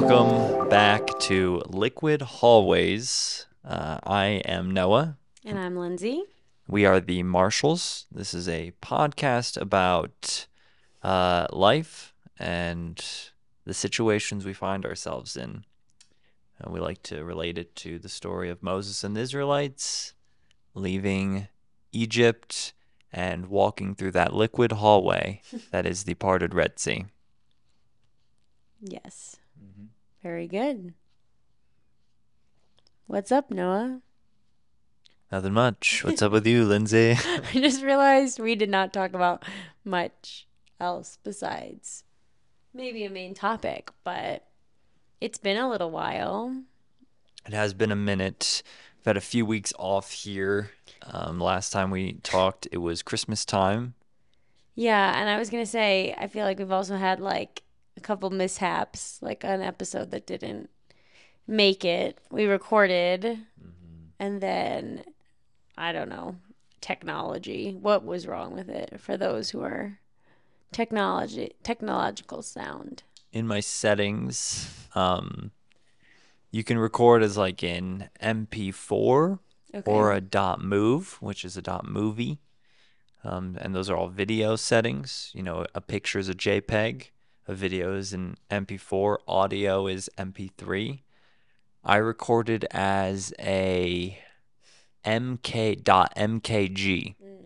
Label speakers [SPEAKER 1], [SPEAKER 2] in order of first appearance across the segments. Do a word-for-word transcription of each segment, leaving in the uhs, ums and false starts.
[SPEAKER 1] Welcome back to Liquid Hallways. Uh, I am Noah.
[SPEAKER 2] And I'm Lindsay.
[SPEAKER 1] We are the Marshalls. This is a podcast about uh, life and the situations we find ourselves in. Uh, we like to relate it to the story of Moses and the Israelites leaving Egypt and walking through that liquid hallway that is the parted Red Sea.
[SPEAKER 2] Yes. Mm-hmm. Very good. What's up, Noah?
[SPEAKER 1] Nothing much. What's up with you, Lindsay?
[SPEAKER 2] I just realized we did not talk about much else besides maybe a main topic, but it's been a little while.
[SPEAKER 1] It has been a minute. We've had a few weeks off here. Um, last time we talked, it was Christmas time.
[SPEAKER 2] Yeah, and I was going to say, I feel like we've also had like a couple mishaps, like an episode that didn't make it. We recorded, mm-hmm. and then, I don't know, technology. What was wrong with it for those who are technology technological sound?
[SPEAKER 1] In my settings, um, you can record as like in M P four okay. or a .mov, which is a .movie. Um, and those are all video settings. You know, a picture is a JPEG, a video is an M P four, audio is M P three. I recorded as a M K .mkg, mm.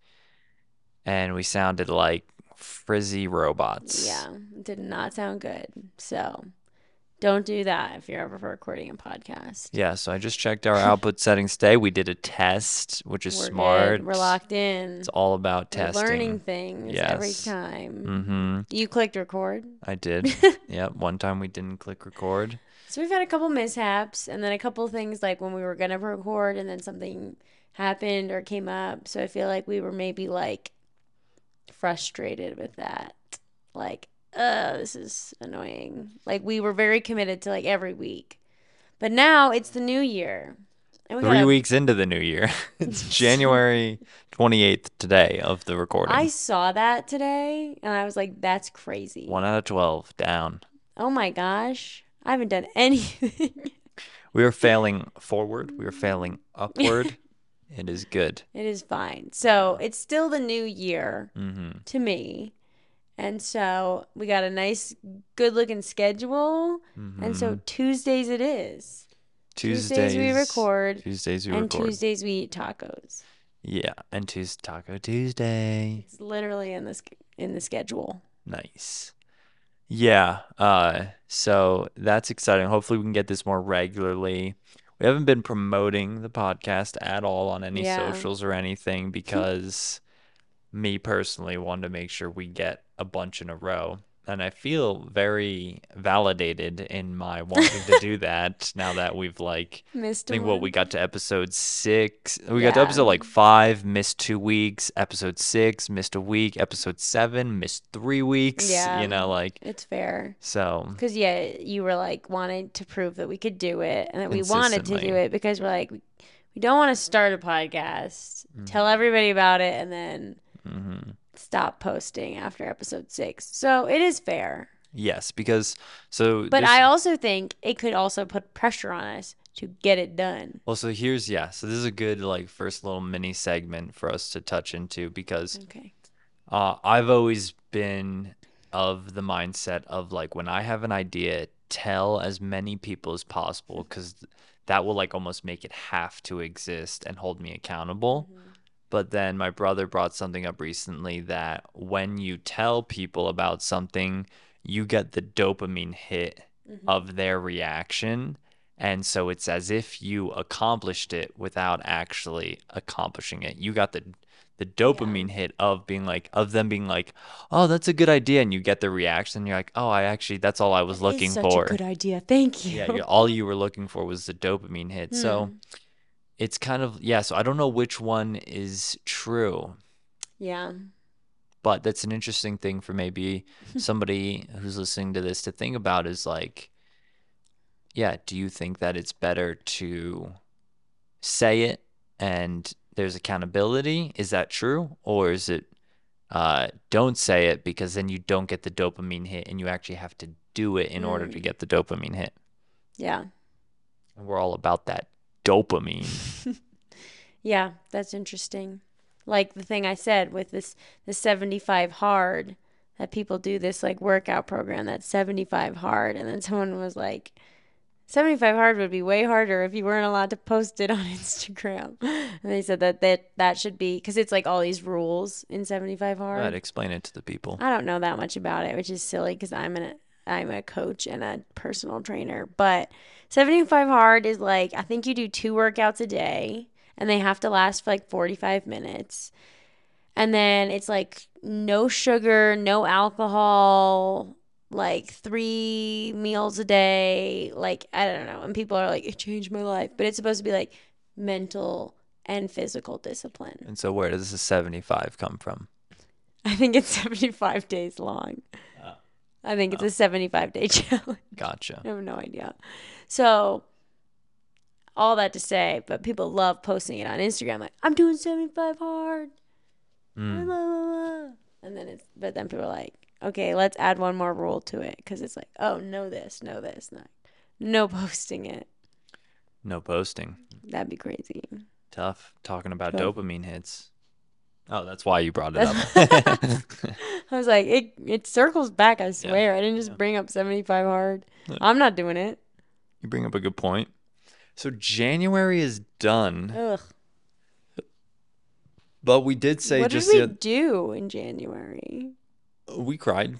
[SPEAKER 1] and we sounded like frizzy robots.
[SPEAKER 2] Yeah, did not sound good. So don't do that if you're ever recording a podcast.
[SPEAKER 1] Yeah, so I just checked our output settings today. We did a test, which is
[SPEAKER 2] We're
[SPEAKER 1] smart.
[SPEAKER 2] Good. We're locked in.
[SPEAKER 1] It's all about
[SPEAKER 2] We're
[SPEAKER 1] testing.
[SPEAKER 2] Learning things
[SPEAKER 1] yes.
[SPEAKER 2] every time.
[SPEAKER 1] Mm-hmm.
[SPEAKER 2] You clicked record?
[SPEAKER 1] I did. Yep, one time we didn't click record.
[SPEAKER 2] So we've had a couple mishaps, and then a couple things like when we were going to record and then something happened or came up. So I feel like we were maybe like frustrated with that. Like, uh, this is annoying. Like, we were very committed to like every week. But now it's the new year.
[SPEAKER 1] And we Three gotta... weeks into the new year. It's January twenty-eighth today of the recording.
[SPEAKER 2] I saw that today, and I was like, that's crazy.
[SPEAKER 1] One out of twelve down.
[SPEAKER 2] Oh my gosh. I haven't done anything.
[SPEAKER 1] We are failing forward. We are failing upward. It is good.
[SPEAKER 2] It is fine. So it's still the new year mm-hmm. to me. And so we got a nice, good-looking schedule. Mm-hmm. And so Tuesdays it is.
[SPEAKER 1] Tuesdays,
[SPEAKER 2] Tuesdays we record.
[SPEAKER 1] Tuesdays we
[SPEAKER 2] and
[SPEAKER 1] record.
[SPEAKER 2] And Tuesdays we eat tacos.
[SPEAKER 1] Yeah, and Tuesday Taco Tuesday.
[SPEAKER 2] It's literally in the in the schedule.
[SPEAKER 1] Nice. Yeah, uh, so that's exciting. Hopefully we can get this more regularly. We haven't been promoting the podcast at all on any yeah. socials or anything because me personally wanted to make sure we get a bunch in a row. And I feel very validated in my wanting to do that now that we've like
[SPEAKER 2] missed
[SPEAKER 1] I think
[SPEAKER 2] one.
[SPEAKER 1] what we got to episode six. We
[SPEAKER 2] yeah.
[SPEAKER 1] got to episode like five, missed two weeks. Episode six, missed a week. Episode seven, missed three weeks.
[SPEAKER 2] Yeah,
[SPEAKER 1] you know, like
[SPEAKER 2] it's fair.
[SPEAKER 1] So
[SPEAKER 2] because yeah, you were like wanting to prove that we could do it and that we wanted to do it because we're like we don't want to start a podcast, mm-hmm. tell everybody about it, and then. Mm-hmm. Stop posting after episode six. So it is fair.
[SPEAKER 1] Yes, because so.
[SPEAKER 2] But I also think it could also put pressure on us to get it done.
[SPEAKER 1] Well, so here's yeah. So this is a good like first little mini segment for us to touch into because
[SPEAKER 2] okay.
[SPEAKER 1] uh, I've always been of the mindset of like when I have an idea, tell as many people as possible because that will like almost make it have to exist and hold me accountable. Mm-hmm. But then my brother brought something up recently that when you tell people about something, you get the dopamine hit mm-hmm. of their reaction. And so it's as if you accomplished it without actually accomplishing it. You got the the dopamine yeah. hit of being like, of them being like, oh, that's a good idea. And you get the reaction. And you're like, oh, I actually, that's all I was
[SPEAKER 2] that
[SPEAKER 1] looking
[SPEAKER 2] is such
[SPEAKER 1] for.
[SPEAKER 2] A good idea. Thank you.
[SPEAKER 1] Yeah, all you were looking for was the dopamine hit. Hmm. So it's kind of, yeah, so I don't know which one is true.
[SPEAKER 2] Yeah.
[SPEAKER 1] But that's an interesting thing for maybe somebody who's listening to this to think about is like, yeah, do you think that it's better to say it and there's accountability? Is that true? Or is it uh, don't say it because then you don't get the dopamine hit and you actually have to do it in mm. order to get the dopamine hit.
[SPEAKER 2] Yeah.
[SPEAKER 1] And we're all about that dopamine.
[SPEAKER 2] Yeah, that's interesting. Like the thing I said with this, the seventy-five hard, that people do this like workout program that's seventy-five hard. And then someone was like, seventy-five hard would be way harder if you weren't allowed to post it on Instagram. And they said that that, that should be, because it's like all these rules in seventy-five hard.
[SPEAKER 1] I'd explain it to the people.
[SPEAKER 2] I don't know that much about it, which is silly because I'm an I'm a coach and a personal trainer. But seventy-five hard is like, I think you do two workouts a day and they have to last for like forty-five minutes. And then it's like no sugar, no alcohol, like three meals a day. Like, I don't know. And people are like, it changed my life. But it's supposed to be like mental and physical discipline.
[SPEAKER 1] And so where does the seventy-five come from?
[SPEAKER 2] I think it's seventy-five days long. Oh. I think it's oh. a seventy-five day challenge.
[SPEAKER 1] Gotcha.
[SPEAKER 2] I have no idea. So all that to say, but people love posting it on Instagram. Like, I'm doing seventy-five hard. Mm. Blah, blah, blah. And then it's, but then people are like, okay, let's add one more rule to it. Cause it's like, oh, know this, know this. No, no posting it.
[SPEAKER 1] No posting.
[SPEAKER 2] That'd be crazy.
[SPEAKER 1] Tough talking about Tough. dopamine hits. Oh, that's why you brought it up.
[SPEAKER 2] I was like, it it circles back, I swear. Yeah. I didn't just yeah. bring up seventy-five hard. Yeah. I'm not doing it.
[SPEAKER 1] You bring up a good point. So January is done.
[SPEAKER 2] Ugh.
[SPEAKER 1] But we did say
[SPEAKER 2] what
[SPEAKER 1] just
[SPEAKER 2] did we
[SPEAKER 1] the,
[SPEAKER 2] do in January?
[SPEAKER 1] We cried.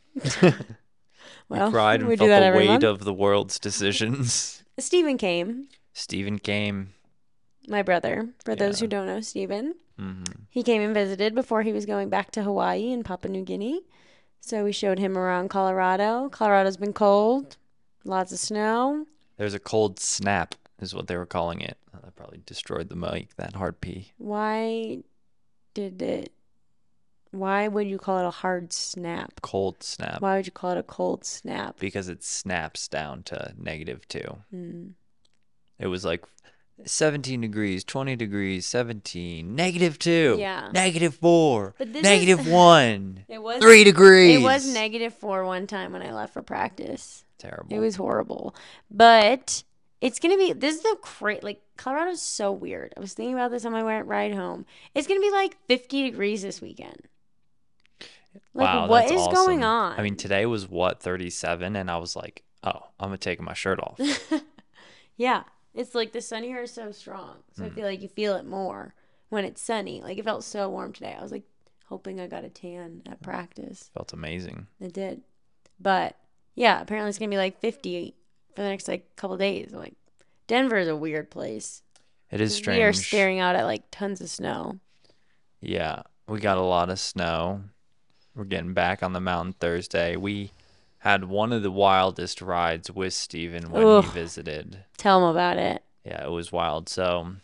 [SPEAKER 2] Well,
[SPEAKER 1] we cried and
[SPEAKER 2] we
[SPEAKER 1] felt the weight
[SPEAKER 2] month.
[SPEAKER 1] of the world's decisions.
[SPEAKER 2] Stephen came.
[SPEAKER 1] Stephen came.
[SPEAKER 2] My brother, for yeah. those who don't know Stephen. Mm-hmm. He came and visited before he was going back to Hawaii and Papua New Guinea. So we showed him around Colorado. Colorado's been cold. Lots of snow.
[SPEAKER 1] There's a cold snap is what they were calling it. Oh, that probably destroyed the mic, that hard P.
[SPEAKER 2] Why did it... Why would you call it a hard snap?
[SPEAKER 1] Cold snap.
[SPEAKER 2] Why would you call it a cold snap?
[SPEAKER 1] Because it snaps down to negative two.
[SPEAKER 2] Mm.
[SPEAKER 1] It was like seventeen degrees, twenty degrees, seventeen, negative two,
[SPEAKER 2] yeah.
[SPEAKER 1] negative four, negative is, one,
[SPEAKER 2] it was,
[SPEAKER 1] three degrees.
[SPEAKER 2] It was negative four one time when I left for practice.
[SPEAKER 1] Terrible.
[SPEAKER 2] It was horrible. But it's going to be, this is the crazy, like, Colorado's so weird. I was thinking about this on my ride home. It's going to be like fifty degrees this weekend. Like,
[SPEAKER 1] wow,
[SPEAKER 2] what
[SPEAKER 1] that's
[SPEAKER 2] is
[SPEAKER 1] awesome.
[SPEAKER 2] going on?
[SPEAKER 1] I mean, today was what, thirty-seven? And I was like, oh, I'm going to take my shirt off.
[SPEAKER 2] Yeah. It's like the sun here is so strong. So mm. I feel like you feel it more when it's sunny. Like, it felt so warm today. I was like hoping I got a tan at practice.
[SPEAKER 1] Felt amazing.
[SPEAKER 2] It did. But yeah, apparently it's going to be like fifty for the next like couple days. Like, Denver is a weird place.
[SPEAKER 1] It is strange.
[SPEAKER 2] We are staring out at like tons of snow.
[SPEAKER 1] Yeah. We got a lot of snow. We're getting back on the mountain Thursday. We had one of the wildest rides with Steven when Ugh. he visited.
[SPEAKER 2] Tell him about it.
[SPEAKER 1] Yeah, it was wild. So,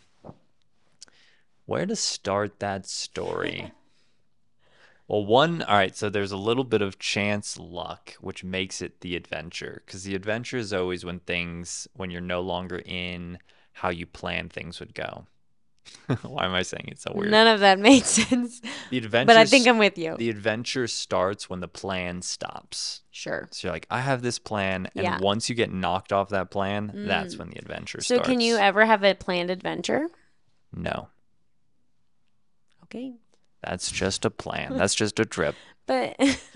[SPEAKER 1] where to start that story? Well, one, all right, so there's a little bit of chance luck, which makes it the adventure. Because the adventure is always when things, when you're no longer in how you plan things would go. Why am I saying it so weird?
[SPEAKER 2] None of that made sense.
[SPEAKER 1] The adventure,
[SPEAKER 2] but I think I'm with you.
[SPEAKER 1] The adventure starts when the plan stops.
[SPEAKER 2] Sure.
[SPEAKER 1] So you're like, I have this plan, and
[SPEAKER 2] yeah.
[SPEAKER 1] once you get knocked off that plan, mm. that's when the adventure
[SPEAKER 2] so
[SPEAKER 1] starts.
[SPEAKER 2] So can you ever have a planned adventure?
[SPEAKER 1] No.
[SPEAKER 2] Okay.
[SPEAKER 1] That's just a plan. That's just a trip.
[SPEAKER 2] But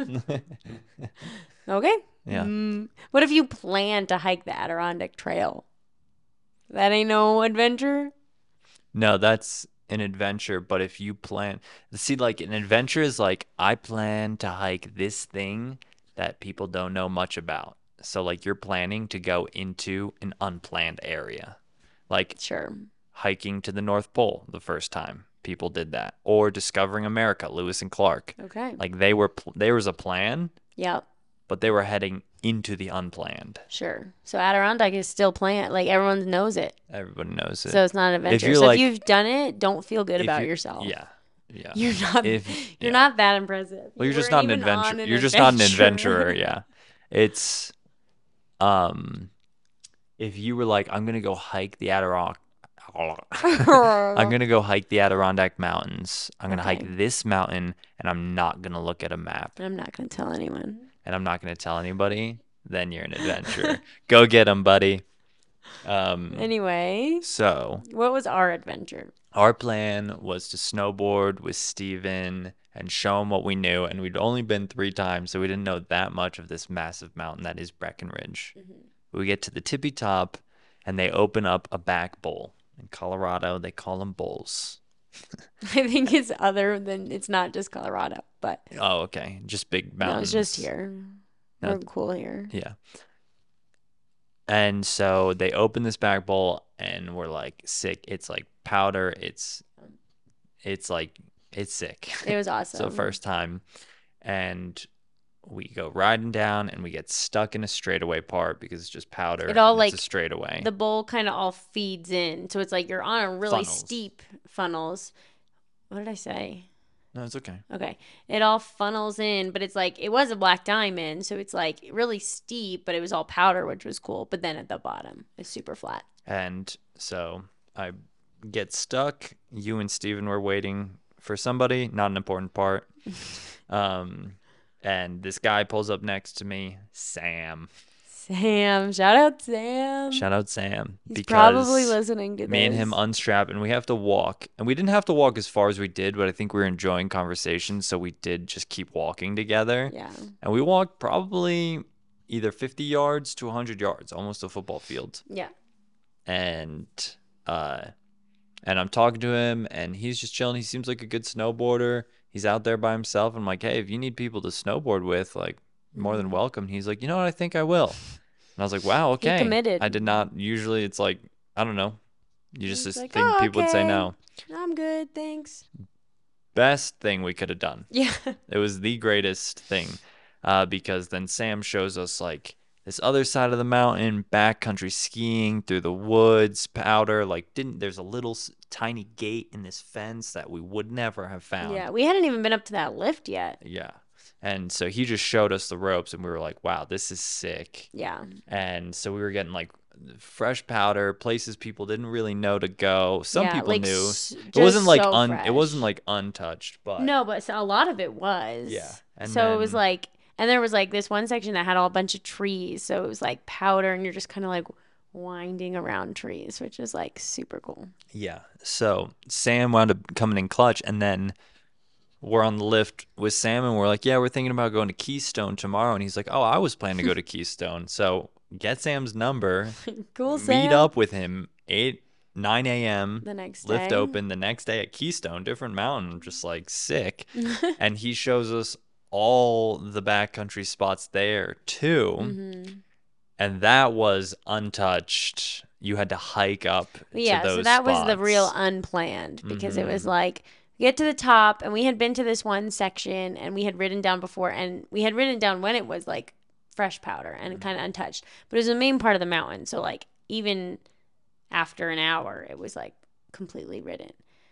[SPEAKER 2] okay.
[SPEAKER 1] Yeah.
[SPEAKER 2] Mm. What if you plan to hike the Adirondack Trail? That ain't no adventure?
[SPEAKER 1] No, that's an adventure, but if you plan, see, like an adventure is like, I plan to hike this thing that people don't know much about. So like you're planning to go into an unplanned area. Like
[SPEAKER 2] sure.
[SPEAKER 1] hiking to the North Pole the first time people did that, or discovering America, Lewis and Clark.
[SPEAKER 2] Okay.
[SPEAKER 1] Like they were, there was a plan.
[SPEAKER 2] Yep.
[SPEAKER 1] But they were heading into the unplanned.
[SPEAKER 2] Sure. So Adirondack is still planned. Like, everyone knows it.
[SPEAKER 1] Everybody knows it.
[SPEAKER 2] So it's not an adventure.
[SPEAKER 1] If
[SPEAKER 2] so
[SPEAKER 1] like,
[SPEAKER 2] if you've done it, don't feel good about
[SPEAKER 1] you,
[SPEAKER 2] yourself.
[SPEAKER 1] Yeah. Yeah.
[SPEAKER 2] You're not
[SPEAKER 1] if,
[SPEAKER 2] You're
[SPEAKER 1] yeah.
[SPEAKER 2] not that impressive.
[SPEAKER 1] Well, you're
[SPEAKER 2] you
[SPEAKER 1] just not an adventurer.
[SPEAKER 2] An
[SPEAKER 1] you're
[SPEAKER 2] adventure.
[SPEAKER 1] just not an adventurer, yeah. It's um if you were like, I'm gonna go hike the Adirondack I'm going to go hike the Adirondack Mountains. I'm going to
[SPEAKER 2] okay.
[SPEAKER 1] hike this mountain, and I'm not going to look at a map.
[SPEAKER 2] I'm not going to tell anyone.
[SPEAKER 1] And I'm not going to tell anybody. then you're an adventurer. Go get them, buddy. Um,
[SPEAKER 2] Anyway,
[SPEAKER 1] so
[SPEAKER 2] what was our adventure?
[SPEAKER 1] our plan was to snowboard with Steven and show him what we knew. And we'd only been three times, so we didn't know that much of this massive mountain that is Breckenridge. Mm-hmm. We get to the tippy top, and they open up a back bowl. In Colorado, they call them bowls.
[SPEAKER 2] I think it's other than, it's not just Colorado, but.
[SPEAKER 1] Oh, okay. Just big mountains.
[SPEAKER 2] No, it's just here. No. We're cool here.
[SPEAKER 1] Yeah. And so they open this back bowl, and we're like, sick. It's like powder. It's, it's like, it's sick.
[SPEAKER 2] It was awesome.
[SPEAKER 1] So first time. And we go riding down, and we get stuck in a straightaway part because it's just powder.
[SPEAKER 2] It all like
[SPEAKER 1] it's a straightaway.
[SPEAKER 2] The bowl kind of all feeds in, so it's like you're on a really
[SPEAKER 1] funnels.
[SPEAKER 2] steep funnels. What did I say?
[SPEAKER 1] No, it's okay.
[SPEAKER 2] Okay, it all funnels in, but it's like it was a black diamond, so it's like really steep, but it was all powder, which was cool. But then at the bottom, it's super flat.
[SPEAKER 1] And so I get stuck. You and Steven were waiting for somebody, not an important part. um. And this guy pulls up next to me, Sam.
[SPEAKER 2] Sam. Shout out Sam.
[SPEAKER 1] Shout out Sam.
[SPEAKER 2] He's probably listening to this.
[SPEAKER 1] Me and him unstrap, and we have to walk. And we didn't have to walk as far as we did, but I think we were enjoying conversation, so we did just keep walking together.
[SPEAKER 2] Yeah.
[SPEAKER 1] And we walked probably either fifty yards to one hundred yards, almost a football field.
[SPEAKER 2] Yeah.
[SPEAKER 1] And uh, and I'm talking to him, and he's just chilling. He seems like a good snowboarder. He's out there by himself. I'm like, hey, if you need people to snowboard with, like, more than welcome. He's like, you know what? I think I will. And I was like, wow, okay.
[SPEAKER 2] He committed.
[SPEAKER 1] I did not. Usually it's like, I don't know. You just, just
[SPEAKER 2] like,
[SPEAKER 1] think
[SPEAKER 2] oh,
[SPEAKER 1] people
[SPEAKER 2] okay.
[SPEAKER 1] would say no.
[SPEAKER 2] I'm good, thanks.
[SPEAKER 1] Best thing we could have done.
[SPEAKER 2] Yeah.
[SPEAKER 1] It was the greatest thing uh, because then Sam shows us, like, this other side of the mountain, backcountry skiing through the woods, powder. Like, didn't there's a little tiny gate in this fence that we would never have found.
[SPEAKER 2] Yeah, we hadn't even been up to that lift yet.
[SPEAKER 1] Yeah. And so he just showed us the ropes, and we were like, wow, this is sick.
[SPEAKER 2] Yeah.
[SPEAKER 1] And so we were getting, like, fresh powder, places people didn't really know to go. Some
[SPEAKER 2] yeah,
[SPEAKER 1] people
[SPEAKER 2] like,
[SPEAKER 1] knew.
[SPEAKER 2] S-
[SPEAKER 1] it wasn't like
[SPEAKER 2] so
[SPEAKER 1] un
[SPEAKER 2] fresh.
[SPEAKER 1] it wasn't like untouched, but
[SPEAKER 2] no, but a lot of it was.
[SPEAKER 1] Yeah. And
[SPEAKER 2] so
[SPEAKER 1] then,
[SPEAKER 2] it was like, and there was like this one section that had all a bunch of trees, so it was like powder, and you're just kind of like winding around trees, which is like super cool.
[SPEAKER 1] Yeah. So Sam wound up coming in clutch, and then we're on the lift with Sam, and we're like, yeah, we're thinking about going to Keystone tomorrow. And he's like, oh, I was planning to go to Keystone. So get Sam's number.
[SPEAKER 2] Cool, Sam.
[SPEAKER 1] Meet up with him eight nine a.m.
[SPEAKER 2] the next
[SPEAKER 1] lift
[SPEAKER 2] day.
[SPEAKER 1] open the next day at Keystone, different mountain, just like sick. And he shows us all the backcountry spots there too. Mm-hmm. And that was untouched. You had to hike up
[SPEAKER 2] yeah,
[SPEAKER 1] to those
[SPEAKER 2] so that
[SPEAKER 1] spots.
[SPEAKER 2] was the real unplanned because
[SPEAKER 1] mm-hmm.
[SPEAKER 2] it was like we get to the top, and we had been to this one section, and we had ridden down before, and we had ridden down when it was like fresh powder and mm-hmm. kind of untouched, but it was the main part of the mountain, so like even after an hour it was like completely ridden.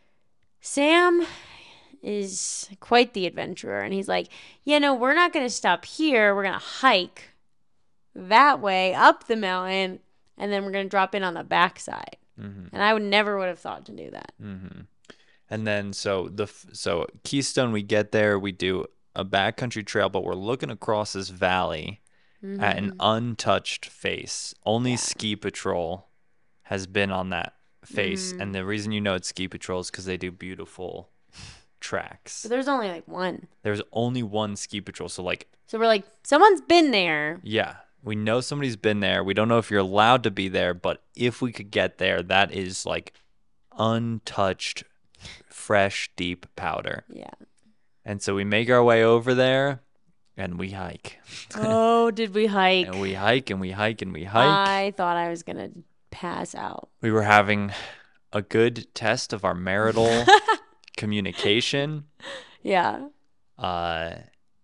[SPEAKER 2] Sam is quite the adventurer, and he's like, yeah, no, we're not going to stop here, we're going to hike that way up the mountain, and then we're going to drop in on the backside. Mm-hmm. And I would never would have thought to do that.
[SPEAKER 1] Mm-hmm. And then so the so Keystone, we get there, we do a backcountry trail, but we're looking across this valley mm-hmm. at an untouched face. Only yeah. Ski Patrol has been on that face, mm-hmm. and the reason you know it's Ski Patrol is because they do beautiful tracks.
[SPEAKER 2] But there's only like one.
[SPEAKER 1] There's only one Ski Patrol, so like.
[SPEAKER 2] So we're like, someone's been there.
[SPEAKER 1] Yeah. We know somebody's been there. We don't know if you're allowed to be there, but if we could get there, that is like untouched, fresh, deep powder.
[SPEAKER 2] Yeah.
[SPEAKER 1] And so we make our way over there, and we hike.
[SPEAKER 2] Oh, did we hike?
[SPEAKER 1] And we hike, and we hike, and we hike.
[SPEAKER 2] I thought I was going to pass out.
[SPEAKER 1] We were having a good test of our marital communication.
[SPEAKER 2] Yeah.
[SPEAKER 1] Uh.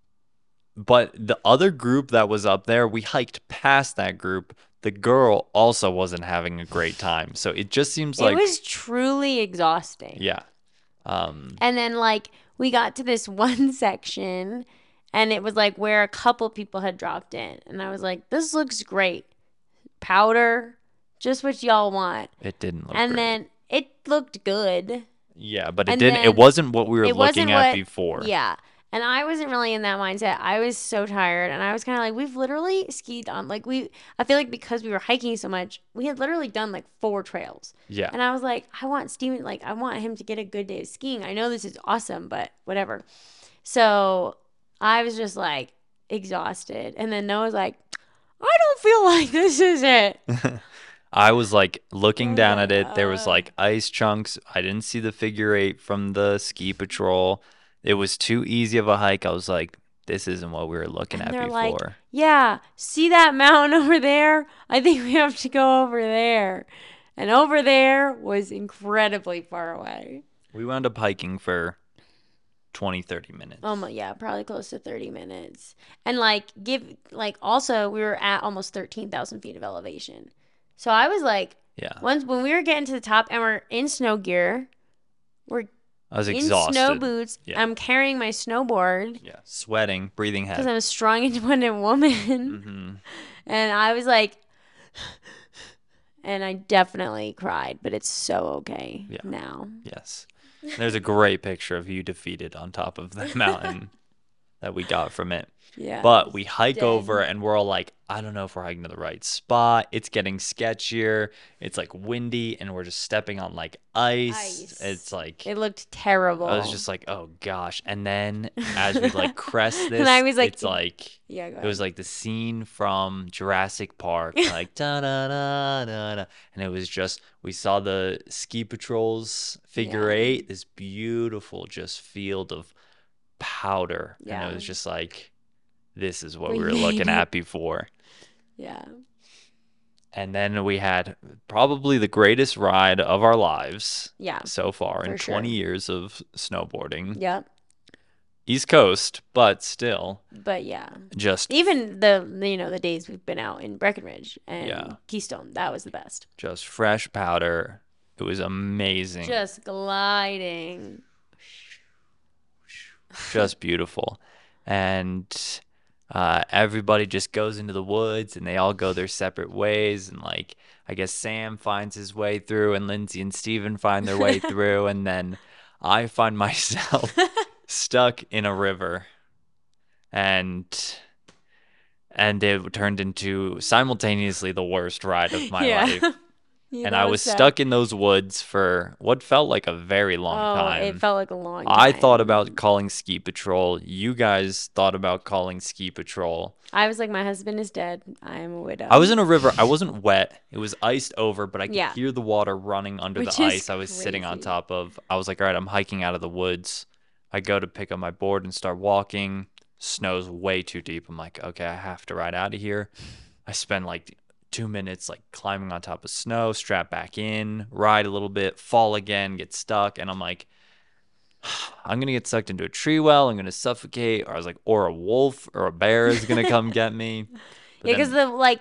[SPEAKER 1] But the other group that was up there, we hiked past that group. The girl also wasn't having a great time. So it just seems like...
[SPEAKER 2] It was truly exhausting.
[SPEAKER 1] Yeah. Um,
[SPEAKER 2] and then, like, we got to this one section, and it was, like, where a couple people had dropped in. And I was like, this looks great. Powder, just what y'all want.
[SPEAKER 1] It didn't look
[SPEAKER 2] and
[SPEAKER 1] great.
[SPEAKER 2] And then it looked good.
[SPEAKER 1] Yeah, but it
[SPEAKER 2] and
[SPEAKER 1] didn't. It wasn't what we were looking at
[SPEAKER 2] what,
[SPEAKER 1] before.
[SPEAKER 2] Yeah. And I wasn't really in that mindset. I was so tired, and I was kind of like, we've literally skied on like we. I feel like because we were hiking so much, we had literally done like four trails.
[SPEAKER 1] Yeah.
[SPEAKER 2] And I was like, I want Steven, like I want him to get a good day of skiing. I know this is awesome, but whatever. So I was just like exhausted, and then Noah's like, I don't feel like this is it.
[SPEAKER 1] I was like looking
[SPEAKER 2] was
[SPEAKER 1] down
[SPEAKER 2] like,
[SPEAKER 1] at it. There was
[SPEAKER 2] uh.
[SPEAKER 1] like ice chunks. I didn't see the figure eight from the ski patrol. It was too easy of a hike. I was like, this isn't what we were looking
[SPEAKER 2] And
[SPEAKER 1] at
[SPEAKER 2] they're
[SPEAKER 1] before.
[SPEAKER 2] like, yeah, see that mountain over there? I think we have to go over there. And over there was incredibly far away.
[SPEAKER 1] We wound up hiking for twenty, thirty minutes.
[SPEAKER 2] Um, yeah, probably close to thirty minutes. And like, give, like, also, we were at almost thirteen thousand feet of elevation. So I was like,
[SPEAKER 1] yeah.
[SPEAKER 2] Once when we were getting to the top and we're in snow gear, we're
[SPEAKER 1] I was
[SPEAKER 2] in
[SPEAKER 1] exhausted.
[SPEAKER 2] snow boots.
[SPEAKER 1] Yeah.
[SPEAKER 2] I'm carrying my snowboard.
[SPEAKER 1] Yeah, sweating, breathing heavy.
[SPEAKER 2] Because I'm a strong, independent woman.
[SPEAKER 1] Mm-hmm.
[SPEAKER 2] And I was like, and I definitely cried, but it's so okay
[SPEAKER 1] yeah.
[SPEAKER 2] now.
[SPEAKER 1] Yes. There's a great picture of you defeated on top of the mountain that we got from it.
[SPEAKER 2] Yeah.
[SPEAKER 1] But we hike
[SPEAKER 2] dead.
[SPEAKER 1] over and we're all like, I don't know if we're hiking to the right spot. It's getting sketchier. It's like windy and we're just stepping on like ice.
[SPEAKER 2] Ice.
[SPEAKER 1] It's like
[SPEAKER 2] It looked terrible.
[SPEAKER 1] I was just like, oh gosh. And then as we like crest this,
[SPEAKER 2] and I was like,
[SPEAKER 1] it's like
[SPEAKER 2] yeah, go
[SPEAKER 1] it was like the scene from Jurassic Park, like da da da da da, and it was just we saw the ski patrol's figure
[SPEAKER 2] Yeah.
[SPEAKER 1] eight, this beautiful just field of powder,
[SPEAKER 2] Yeah.
[SPEAKER 1] and it was just like, this is what
[SPEAKER 2] We
[SPEAKER 1] we were
[SPEAKER 2] made
[SPEAKER 1] looking
[SPEAKER 2] it.
[SPEAKER 1] at before.
[SPEAKER 2] Yeah.
[SPEAKER 1] And then we had probably the greatest ride of our lives
[SPEAKER 2] Yeah.
[SPEAKER 1] so far in
[SPEAKER 2] For sure.
[SPEAKER 1] twenty years of snowboarding.
[SPEAKER 2] Yep.
[SPEAKER 1] East Coast, but still
[SPEAKER 2] But yeah.
[SPEAKER 1] just
[SPEAKER 2] Even the, you know, the days we've been out in Breckenridge and
[SPEAKER 1] Yeah.
[SPEAKER 2] Keystone, that was the best.
[SPEAKER 1] just fresh powder. It was amazing.
[SPEAKER 2] Just gliding.
[SPEAKER 1] Just beautiful. And uh, everybody just goes into the woods and they all go their separate ways. And like, I guess Sam finds his way through and Lindsay and Steven find their way through. And then I find myself stuck in a river. And and it turned into simultaneously the worst ride of my
[SPEAKER 2] Yeah.
[SPEAKER 1] life.
[SPEAKER 2] Yeah,
[SPEAKER 1] And
[SPEAKER 2] that
[SPEAKER 1] I was
[SPEAKER 2] sad.
[SPEAKER 1] stuck in those woods for what felt like a very long
[SPEAKER 2] oh,
[SPEAKER 1] time.
[SPEAKER 2] it felt like a long time.
[SPEAKER 1] I thought about calling ski patrol. You guys thought about calling ski patrol.
[SPEAKER 2] I was like, my husband is dead. I am a widow.
[SPEAKER 1] I was in a river. I wasn't wet. It was iced over, but I could
[SPEAKER 2] Yeah.
[SPEAKER 1] hear the water running under
[SPEAKER 2] Which
[SPEAKER 1] the
[SPEAKER 2] is
[SPEAKER 1] ice I was sitting on
[SPEAKER 2] crazy.
[SPEAKER 1] top of. I was like, all right, I'm hiking out of the woods. I go to pick up my board and start walking. Snow's way too deep. I'm like, okay, I have to ride out of here. I spend like two minutes like climbing on top of snow, strap back in, ride a little bit, fall again, get stuck. And I'm like, I'm going to get sucked into a tree well. I'm going to suffocate. Or I was like, or a wolf or a bear is going to come get me. But
[SPEAKER 2] Yeah, because
[SPEAKER 1] then-
[SPEAKER 2] the like,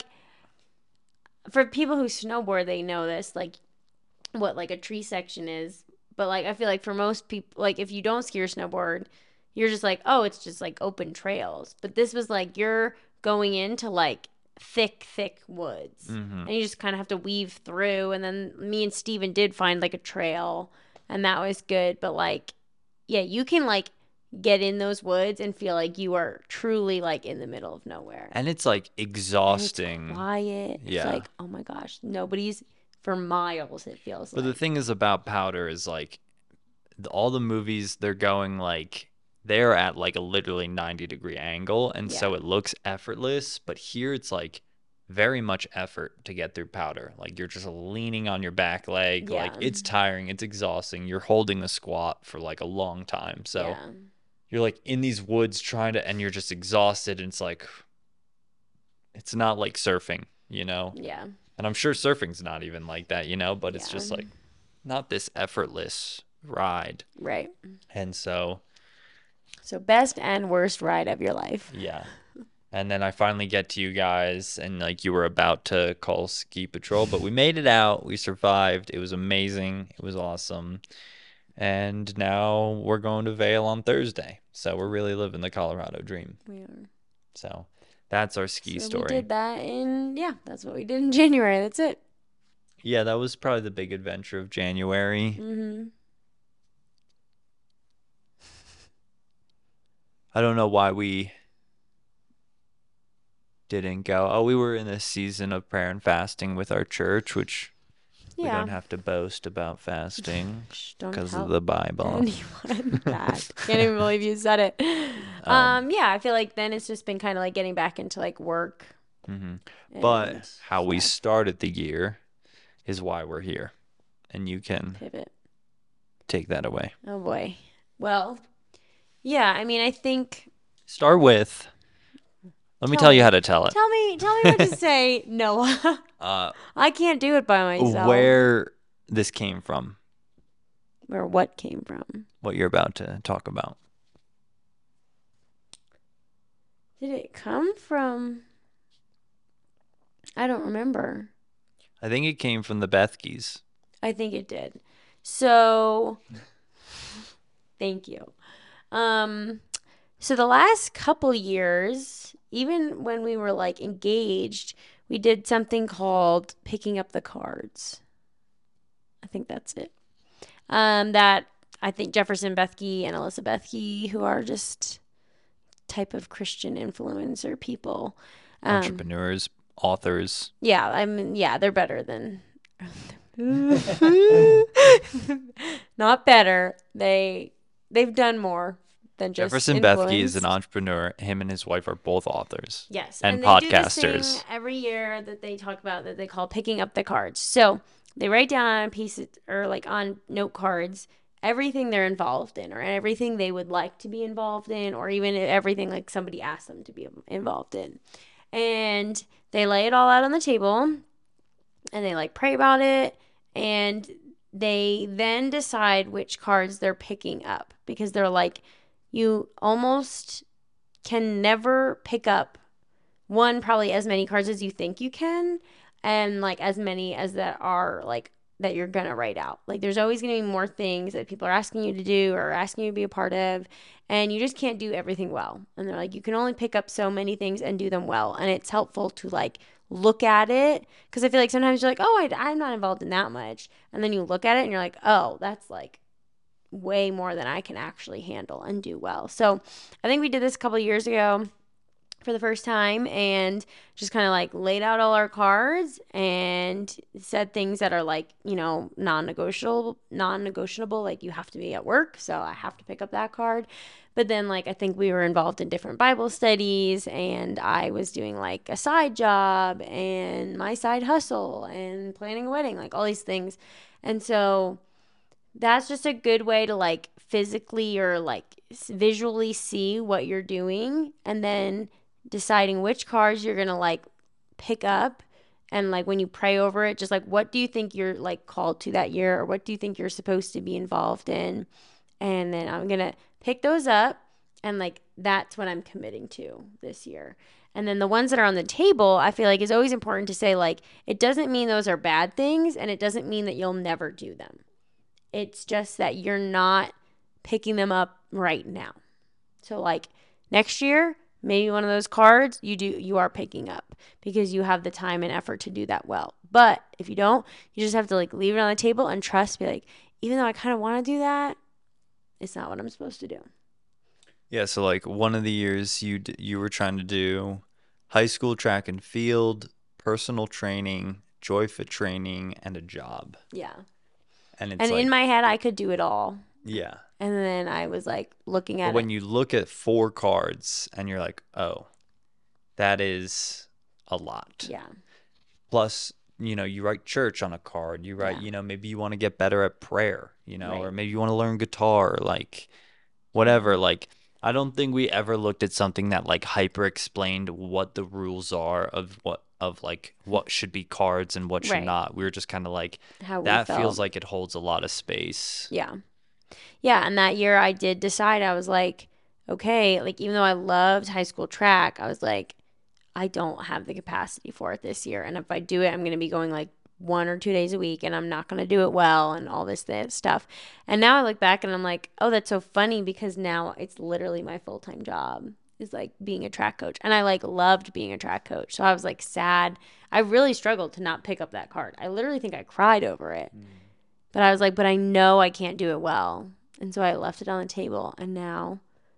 [SPEAKER 2] for people who snowboard, they know this, like, what like a tree section is. But like, I feel like for most people, like if you don't ski or snowboard, you're just like, oh, it's just like open trails. But this was like you're going into like thick, thick woods,
[SPEAKER 1] Mhm.
[SPEAKER 2] and you just kind of have to weave through. And then me and Steven did find like a trail, and that was good. But like, yeah, you can like get in those woods and feel like you are truly like in the middle of nowhere.
[SPEAKER 1] and it's like
[SPEAKER 2] And it's
[SPEAKER 1] exhausting.
[SPEAKER 2] quiet. It's
[SPEAKER 1] Yeah.
[SPEAKER 2] like, oh my gosh, nobody's for miles, it feels
[SPEAKER 1] But
[SPEAKER 2] like.
[SPEAKER 1] the thing is about powder is like the, all the movies they're going like they're at like a literally ninety degree angle, and so
[SPEAKER 2] Yeah.
[SPEAKER 1] it looks effortless. But here it's like very much effort to get through powder. Like you're just leaning on your back leg. Like
[SPEAKER 2] Yeah.
[SPEAKER 1] it's tiring. It's exhausting. You're holding a squat for like a long time. So
[SPEAKER 2] yeah.
[SPEAKER 1] you're like in these woods trying to, and you're just exhausted. And it's like it's not like surfing, you know.
[SPEAKER 2] Yeah.
[SPEAKER 1] And I'm sure surfing's not even like that, you know, but it's just
[SPEAKER 2] Yeah.
[SPEAKER 1] like not this effortless ride.
[SPEAKER 2] Right.
[SPEAKER 1] And so,
[SPEAKER 2] So best and worst ride of your life.
[SPEAKER 1] yeah. And then I finally get to you guys, and like you were about to call ski patrol, but we made it out. We survived. It was amazing. It was awesome. And now we're going to Vail on Thursday. So we're really living the Colorado dream.
[SPEAKER 2] We are.
[SPEAKER 1] So that's our ski
[SPEAKER 2] so
[SPEAKER 1] story.
[SPEAKER 2] we did that in, yeah, that's what we did in January. That's it.
[SPEAKER 1] Yeah, that was probably the big adventure of January.
[SPEAKER 2] Mm-hmm.
[SPEAKER 1] I don't know why we didn't go. Oh, we were in a season of prayer and fasting with our church, which we
[SPEAKER 2] Yeah.
[SPEAKER 1] don't have to boast about fasting
[SPEAKER 2] Shh, don't
[SPEAKER 1] because of
[SPEAKER 2] help
[SPEAKER 1] the Bible.
[SPEAKER 2] anyone that. Can't even believe you said it.
[SPEAKER 1] Um,
[SPEAKER 2] Um, yeah, I feel like then it's just been kind of like getting back into like work.
[SPEAKER 1] mhm. But
[SPEAKER 2] and
[SPEAKER 1] how we
[SPEAKER 2] stuff.
[SPEAKER 1] started the year is why we're here. And you can
[SPEAKER 2] Pivot.
[SPEAKER 1] take that away.
[SPEAKER 2] Oh boy. Well, yeah, I mean, I think
[SPEAKER 1] Start with, let me
[SPEAKER 2] Tell
[SPEAKER 1] tell you
[SPEAKER 2] me.
[SPEAKER 1] how to tell it.
[SPEAKER 2] tell me tell me what to say, Noah.
[SPEAKER 1] Uh,
[SPEAKER 2] I can't do it by myself.
[SPEAKER 1] where this came from,
[SPEAKER 2] Where what came from?
[SPEAKER 1] what you're about to talk about.
[SPEAKER 2] Did it come from? I don't remember.
[SPEAKER 1] I think it came from the Bethkes.
[SPEAKER 2] I think it did. So, thank you. Um, so the last couple years, even when we were like engaged, we did something called picking up the cards. I think that's it. Um, that I think Jefferson Bethke and Alyssa Bethke, who are just type of Christian influencer people, um,
[SPEAKER 1] Entrepreneurs, authors.
[SPEAKER 2] Yeah, I mean, yeah, they're better than. Not better. They they've done more than just
[SPEAKER 1] Jefferson Bethke is
[SPEAKER 2] influenced.
[SPEAKER 1] an entrepreneur. Him and his wife are both authors.
[SPEAKER 2] Yes,
[SPEAKER 1] and,
[SPEAKER 2] and they
[SPEAKER 1] podcasters.
[SPEAKER 2] do this thing every year that they talk about that they call picking up the cards. So they write down on a piece of, or like on note cards everything they're involved in, or everything they would like to be involved in, or even everything like somebody asked them to be involved in, and they lay it all out on the table, and they like pray about it, and they then decide which cards they're picking up, because they're like, you almost can never pick up one, probably as many cards as you think you can, and like as many as that are like that you're gonna write out. Like there's always gonna be more things that people are asking you to do or asking you to be a part of, and you just can't do everything well. And they're like, you can only pick up so many things and do them well. And it's helpful to like look at it, because I feel like sometimes you're like, oh, I, I'm not involved in that much, and then you look at it and you're like, oh, that's like way more than I can actually handle and do well. So I think we did this a couple of years ago for the first time, and just kind of like laid out all our cards and said things that are like, you know, non-negotiable, non-negotiable, like you have to be at work, so I have to pick up that card. But then like I think we were involved in different Bible studies, and I was doing like a side job and my side hustle and planning a wedding, like all these things. And so that's just a good way to like physically or like visually see what you're doing, and then deciding which cards you're going to like pick up. And like when you pray over it, just like, what do you think you're like called to that year, or what do you think you're supposed to be involved in? And then I'm going to pick those up, and like that's what I'm committing to this year. And then the ones that are on the table, I feel like is always important to say, like, it doesn't mean those are bad things, and it doesn't mean that you'll never do them. It's just that you're not picking them up right now. So like next year, maybe one of those cards you do you are picking up, because you have the time and effort to do that well. But if you don't, you just have to like leave it on the table and trust, be like, even though I kind of want to do that, it's not what I'm supposed to do.
[SPEAKER 1] Yeah, so like one of the years you d- you were trying to do high school track and field, personal training, JoyFit training, and a job.
[SPEAKER 2] Yeah.
[SPEAKER 1] And it's
[SPEAKER 2] And
[SPEAKER 1] like,
[SPEAKER 2] in my head, I could do it all.
[SPEAKER 1] yeah.
[SPEAKER 2] And then I was like looking at
[SPEAKER 1] But when
[SPEAKER 2] it.
[SPEAKER 1] you look at four cards and you're like, oh, that is a lot.
[SPEAKER 2] Yeah.
[SPEAKER 1] Plus, you know, you write church on a card. You write,
[SPEAKER 2] Yeah.
[SPEAKER 1] you know, maybe you want to get better at prayer, you know,
[SPEAKER 2] Right.
[SPEAKER 1] or maybe you want to learn guitar, like whatever. Like, I don't think we ever looked at something that like hyper explained what the rules are of what of like what should be cards and what should
[SPEAKER 2] Right.
[SPEAKER 1] not. We were just kind of like,
[SPEAKER 2] How we
[SPEAKER 1] that
[SPEAKER 2] felt.
[SPEAKER 1] feels like it holds a lot of space.
[SPEAKER 2] Yeah. Yeah. And that year I did decide, I was like, okay, like even though I loved high school track, I was like, I don't have the capacity for it this year. And if I do it, I'm going to be going like one or two days a week, and I'm not going to do it well, and all this, this stuff. And now I look back and I'm like, oh, that's so funny, because now it's literally my full-time job is like being a track coach. And I like loved being a track coach. So I was like sad. I really struggled to not pick up that card. I literally think I cried over it. Mm. But I was like, but I know I can't do it well. And so I left it on the table, and now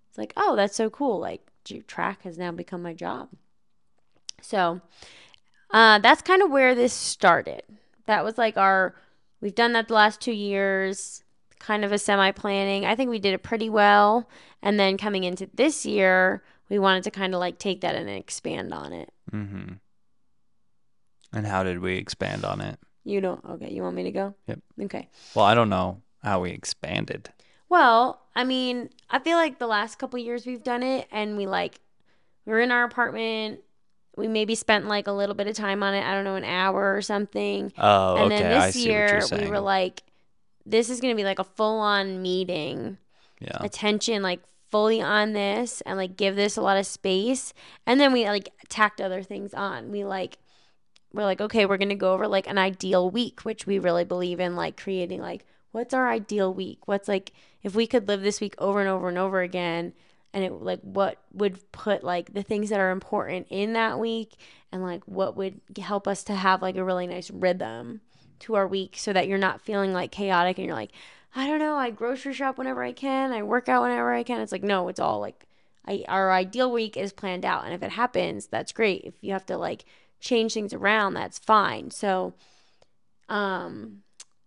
[SPEAKER 2] It's like, oh, that's so cool. Like, track has now become my job. So uh, that's kind of where this started. That was like our, we've done that the last two years, kind of a semi planning. I think we did it pretty well. And then coming into this year, we wanted to kind of like take that and expand on it.
[SPEAKER 1] Mm-hmm. And how did we expand on it?
[SPEAKER 2] You don't, okay, you want me to go?
[SPEAKER 1] Yep.
[SPEAKER 2] Okay.
[SPEAKER 1] Well, I don't know how we expanded.
[SPEAKER 2] Well, I mean, I feel like the last couple years we've done it and we like, we were in our apartment. We maybe spent like a little bit of time on it. I don't know, an hour or something.
[SPEAKER 1] Oh,
[SPEAKER 2] and
[SPEAKER 1] okay.
[SPEAKER 2] then
[SPEAKER 1] I
[SPEAKER 2] this
[SPEAKER 1] see what you're
[SPEAKER 2] year we
[SPEAKER 1] saying.
[SPEAKER 2] were like, this is going to be like a full on meeting.
[SPEAKER 1] Yeah.
[SPEAKER 2] Attention, like fully on this and like give this a lot of space. And then we like tacked other things on. We like, we're like, okay, we're going to go over like an ideal week, which we really believe in, like creating like, what's our ideal week? What's like, if we could live this week over and over and over again, and it like what would put like the things that are important in that week, and like what would help us to have like a really nice rhythm to our week, so that you're not feeling like chaotic and you're like, I don't know, I grocery shop whenever I can, I work out whenever I can. It's like, no, it's all like, I, our ideal week is planned out, and if it happens, that's great. If you have to like change things around, that's fine. So um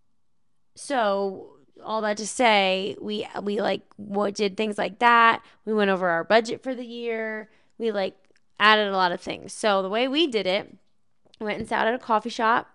[SPEAKER 2] so all that to say, we we like what did things like that. We went over our budget for the year. We like added a lot of things. So the way we did it, we went and sat at a coffee shop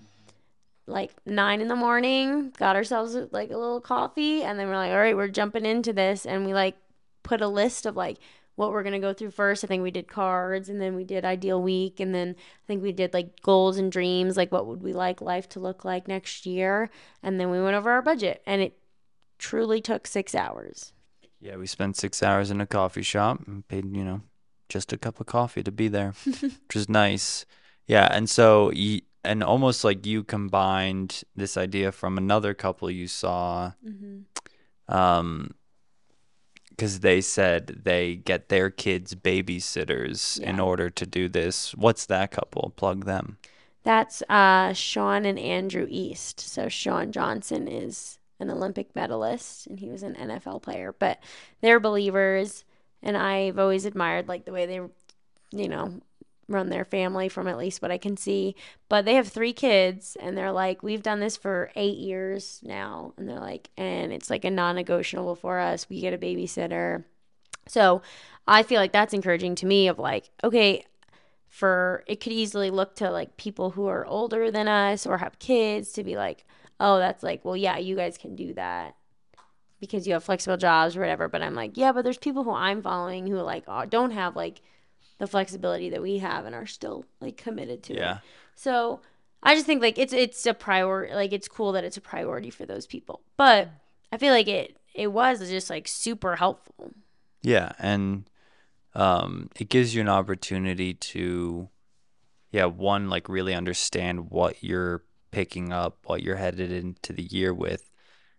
[SPEAKER 2] like nine in the morning, got ourselves like a little coffee, and then we're like, all right, we're jumping into this. And we like put a list of like what we're going to go through first. I think we did cards, and then we did ideal week, and then I think we did like goals and dreams, like what would we like life to look like next year. And then we went over our budget, and it truly took six hours.
[SPEAKER 1] Yeah, we spent six hours in a coffee shop and paid, you know, just a cup of coffee to be there, which is nice. Yeah, and so you, and almost like you combined this idea from another couple you saw, mm-hmm. um, because they said they get their kids babysitters yeah. in order to do this. What's that couple? Plug them.
[SPEAKER 2] That's uh, Sean and Andrew East. So Sean Johnson is an Olympic medalist, and he was an N F L player. But they're believers, and I've always admired like the way they, you know, run their family, from at least what I can see. But they have three kids, and they're like, we've done this for eight years now, and they're like, and it's like a non-negotiable for us. We get a babysitter. So I feel like that's encouraging to me of like, okay, for it could easily look to like people who are older than us or have kids to be like, oh, that's like, well, yeah, you guys can do that because you have flexible jobs or whatever. But I'm like, yeah, but there's people who I'm following who like don't have like the flexibility that we have and are still like committed to yeah. it. So I just think like it's it's a priority. Like it's cool that it's a priority for those people. But I feel like it it was just like super helpful.
[SPEAKER 1] Yeah, and um, it gives you an opportunity to, yeah, one, like really understand what you're picking up, what you're headed into the year with.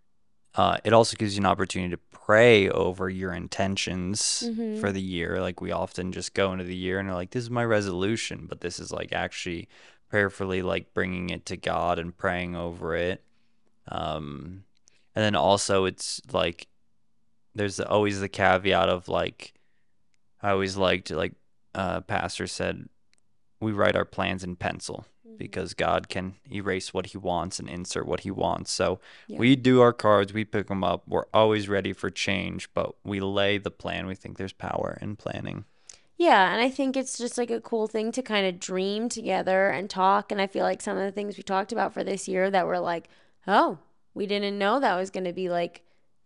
[SPEAKER 1] Uh, it also gives you an opportunity to pray over your intentions mm-hmm. for the year. Like we often just go into the year and are like, this is my resolution, but this is like actually prayerfully like bringing it to God and praying over it. Um, and then also it's like, there's always the caveat of like, I always liked like uh, pastor said, we write our plans in pencil. Because God can erase what he wants and insert what he wants. So yeah. we do our cards, we pick them up. We're always ready for change, but we lay the plan. We think there's power in planning.
[SPEAKER 2] Yeah, and I think it's just like a cool thing to kind of dream together and talk. And I feel like some of the things we talked about for this year that were like, oh, we didn't know that was going to be like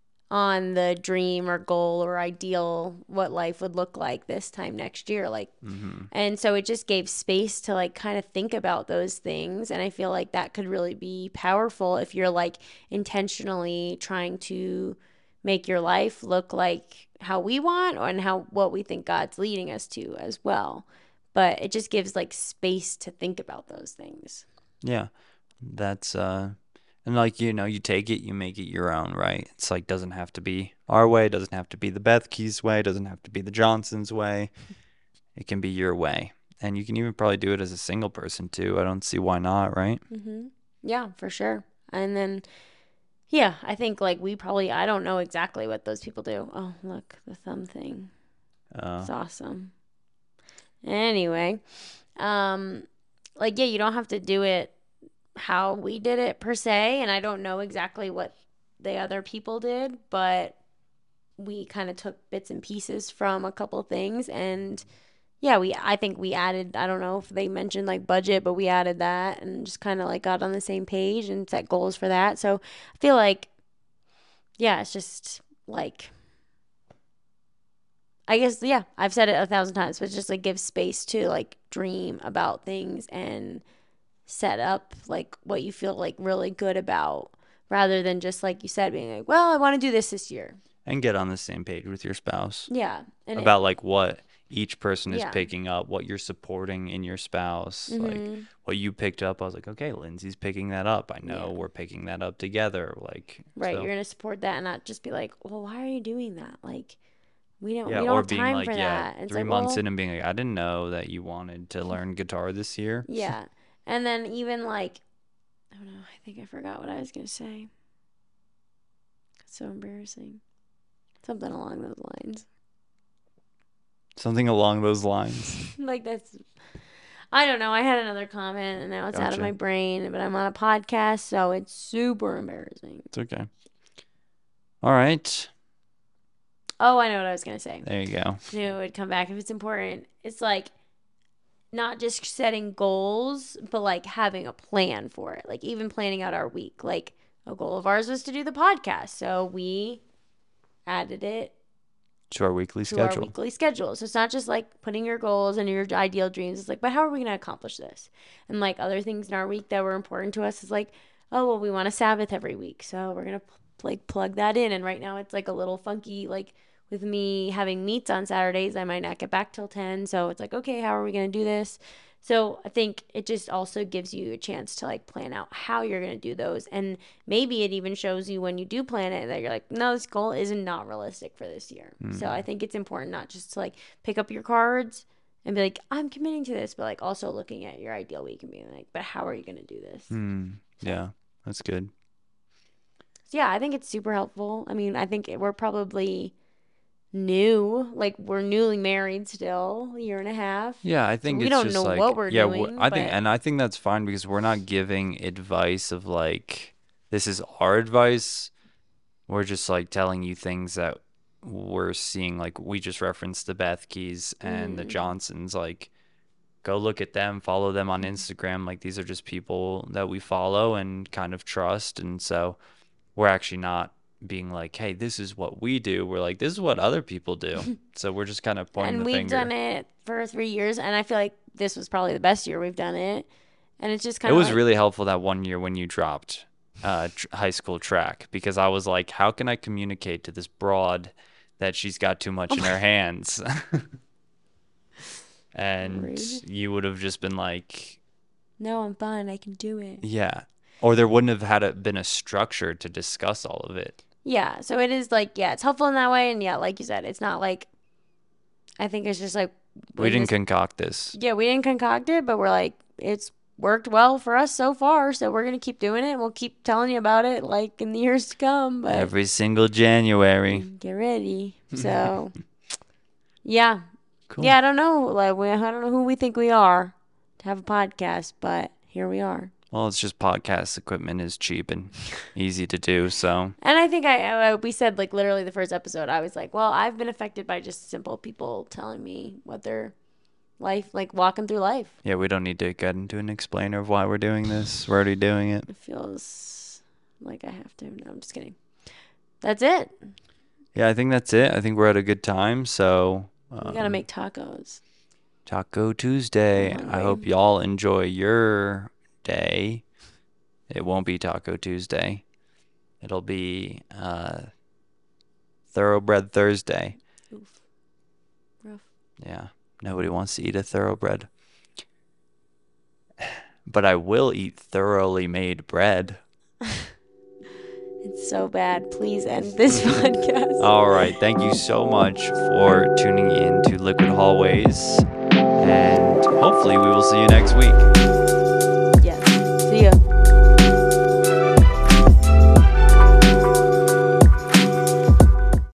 [SPEAKER 2] on the dream or goal or ideal what life would look like this time next year, like mm-hmm. and so it just gave space to like kind of think about those things. And I feel like that could really be powerful if you're like intentionally trying to make your life look like how we want and how what we think God's leading us to as well. But it just gives like space to think about those things.
[SPEAKER 1] Yeah, that's uh and like, you know, you take it, you make it your own, right? It's like, doesn't have to be our way, doesn't have to be the Bethke's way, doesn't have to be the Johnson's way. It can be your way. And you can even probably do it as a single person too. I don't see why not, right?
[SPEAKER 2] Mm-hmm. Yeah, for sure. And then, Yeah, I think like we probably, I don't know exactly what those people do. Oh, look, the thumb thing.
[SPEAKER 1] Uh,
[SPEAKER 2] It's awesome. Anyway, um, like, yeah, you don't have to do it how we did it per se. And I don't know exactly what the other people did, but we kind of took bits and pieces from a couple things. And yeah, we, I think we added, I don't know if they mentioned like budget, but we added that and just kind of like got on the same page and set goals for that. So I feel like, yeah, it's just like, I guess, yeah, I've said it a thousand times, but just like give space to like dream about things and set up like what you feel like really good about rather than just like you said, being like, well, I want to do this this year.
[SPEAKER 1] and get on the same page with your spouse.
[SPEAKER 2] Yeah. And
[SPEAKER 1] about
[SPEAKER 2] it,
[SPEAKER 1] like what each person is
[SPEAKER 2] yeah.
[SPEAKER 1] picking up, what you're supporting in your spouse,
[SPEAKER 2] mm-hmm.
[SPEAKER 1] like what you picked up. I was like, okay, Lindsay's picking that up. I know
[SPEAKER 2] Yeah.
[SPEAKER 1] we're picking that up together. Like,
[SPEAKER 2] right.
[SPEAKER 1] so.
[SPEAKER 2] You're going to support that and not just be like, well, why are you doing that? Like, we don't,
[SPEAKER 1] Yeah,
[SPEAKER 2] we don't
[SPEAKER 1] or
[SPEAKER 2] have
[SPEAKER 1] being
[SPEAKER 2] time
[SPEAKER 1] like,
[SPEAKER 2] for
[SPEAKER 1] yeah,
[SPEAKER 2] that. It's
[SPEAKER 1] three
[SPEAKER 2] like,
[SPEAKER 1] months
[SPEAKER 2] well,
[SPEAKER 1] in and being like, I didn't know that you wanted to learn guitar this year.
[SPEAKER 2] Yeah. And then even like, I don't know, I think I forgot what I was going to say. It's so embarrassing. Something along those lines.
[SPEAKER 1] Something along those lines.
[SPEAKER 2] Like that's, I don't know. I had another comment and now it's out of
[SPEAKER 1] Gotcha.
[SPEAKER 2] my brain, but I'm on a podcast, so it's super embarrassing.
[SPEAKER 1] It's okay. All right.
[SPEAKER 2] Oh, I know what I was going to say.
[SPEAKER 1] There you go.
[SPEAKER 2] I knew it would come back if it's important. It's like not just setting goals, but like having a plan for it. Like even planning out our week. Like a goal of ours was to do the podcast, so we added it
[SPEAKER 1] To our weekly
[SPEAKER 2] to
[SPEAKER 1] schedule.
[SPEAKER 2] our weekly schedule. So it's not just like putting your goals and your ideal dreams. It's like, but how are we going to accomplish this? And like other things in our week that were important to us is like, oh, well, we want a Sabbath every week. So we're going to like plug that in. And right now it's like a little funky, like with me having meets on Saturdays, I might not get back till ten. So it's like, okay, how are we going to do this? So I think it just also gives you a chance to like plan out how you're going to do those. And maybe it even shows you when you do plan it that you're like, no, this goal is not realistic for this year. Mm. So I think it's important not just to like pick up your cards and be like, I'm committing to this, but like also looking at your ideal week and being like, but how are you going to do this?
[SPEAKER 1] Mm. Yeah, that's good.
[SPEAKER 2] So yeah, I think it's super helpful. I mean, I think we're probably new, like we're newly married still, a year and a half.
[SPEAKER 1] Yeah, I think
[SPEAKER 2] so we
[SPEAKER 1] it's
[SPEAKER 2] don't
[SPEAKER 1] just
[SPEAKER 2] know
[SPEAKER 1] like,
[SPEAKER 2] what we're
[SPEAKER 1] yeah,
[SPEAKER 2] doing.
[SPEAKER 1] I think,
[SPEAKER 2] but...
[SPEAKER 1] and I think that's fine because we're not giving advice of like, this is our advice. We're just like telling you things that we're seeing. Like we just referenced the Bethkes and mm. the Johnsons. Like, go look at them, follow them on Instagram. Like these are just people that we follow and kind of trust, and so we're actually not being like, hey, this is what we do. We're like, this is what other people do. So we're just kind of pointing
[SPEAKER 2] and
[SPEAKER 1] the
[SPEAKER 2] we've
[SPEAKER 1] finger.
[SPEAKER 2] done it for three years, and I feel like this was probably the best year we've done it. And it's just kind
[SPEAKER 1] of. It
[SPEAKER 2] of
[SPEAKER 1] was
[SPEAKER 2] like...
[SPEAKER 1] really helpful that one year when you dropped uh, tr- high school track, because I was like, how can I communicate to this broad that she's got too much in her hands? And Rude. You would have just been like,
[SPEAKER 2] no, I'm fine. I can do it.
[SPEAKER 1] Yeah. Or there wouldn't have had a, been a structure to discuss all of it.
[SPEAKER 2] Yeah, so it is like, yeah, it's helpful in that way. And yeah, like you said, it's not like, I think it's just like.
[SPEAKER 1] We didn't
[SPEAKER 2] this,
[SPEAKER 1] concoct this.
[SPEAKER 2] Yeah, we didn't concoct it, but we're like, it's worked well for us so far. So we're going to keep doing it. And we'll keep telling you about it like in the years to come. But
[SPEAKER 1] every single January.
[SPEAKER 2] Get ready. So, yeah.
[SPEAKER 1] Cool.
[SPEAKER 2] Yeah, I don't know. Like, we, I don't know who we think we are to have a podcast, but here we are.
[SPEAKER 1] Well, it's just podcast equipment is cheap and easy to do, so.
[SPEAKER 2] And I think I, I we said, like, literally the first episode, I was like, well, I've been affected by just simple people telling me what their life, like, walking through life.
[SPEAKER 1] Yeah, we don't need to get into an explainer of why we're doing this. We're already doing it.
[SPEAKER 2] It feels like I have to. No, I'm just kidding. That's it.
[SPEAKER 1] Yeah, I think that's it. I think we're at a good time, so. Um,
[SPEAKER 2] we got to make tacos.
[SPEAKER 1] Taco Tuesday. I hope y'all enjoy your day. It won't be Taco Tuesday. It'll be uh, Thoroughbred Thursday.
[SPEAKER 2] Oof. Rough.
[SPEAKER 1] Yeah. Nobody wants to eat a thoroughbred. But I will eat thoroughly made bread.
[SPEAKER 2] It's so bad. Please end this podcast.
[SPEAKER 1] All right. Thank you so much for tuning in to Liquid Hallways. And hopefully we will see you next week.